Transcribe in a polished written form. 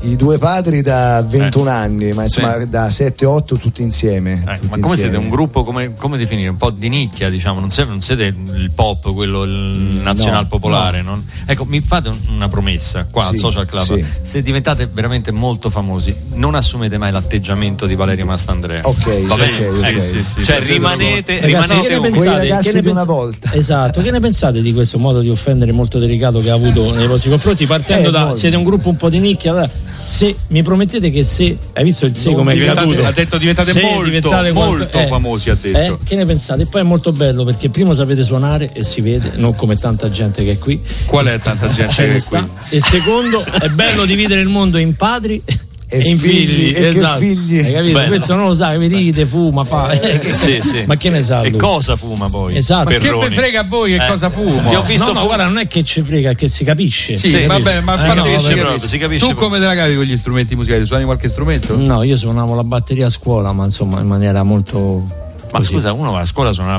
I due padri da 21 anni, ma insomma da 7-8 tutti insieme. Ma come siete un gruppo, come definire? Un po' di nicchia, diciamo, non siete il pop, quello nazional popolare, no. Ecco, mi fate una promessa qua al Social Club, se diventate veramente molto famosi, non assumete mai l'atteggiamento di Valerio Mastandrea. Ok, va bene? Cioè rimanete che ne una volta. Esatto, che ne pensate di questo modo di offendere molto delicato che ha avuto nei vostri confronti, partendo da siete un gruppo un po' di nicchia, allora, se mi promettete che se hai visto il se come è caduto, ha detto diventate molto famosi, ha detto. Che ne pensate? E poi è molto bello perché primo sapete suonare e si vede, non come tanta gente che è qui. Qual è tanta gente che è qui? E secondo è bello dividere il mondo in padri e in figli, esatto. Figli. Hai capito? Bello. Questo non lo sa, ride, fuma, fa. Sì. Ma che ne sa? E cosa fuma poi? Esatto. Ma che vi frega a voi che cosa fumo? Ti ho visto no, guarda, non è che ci frega, è che si capisce. Sì, vabbè, ma si capisce. Tu come te la cavi con gli strumenti musicali? Suoni qualche strumento? No, io suonavo la batteria a scuola, ma insomma in maniera molto. Ma scusa, uno va a scuola a suonare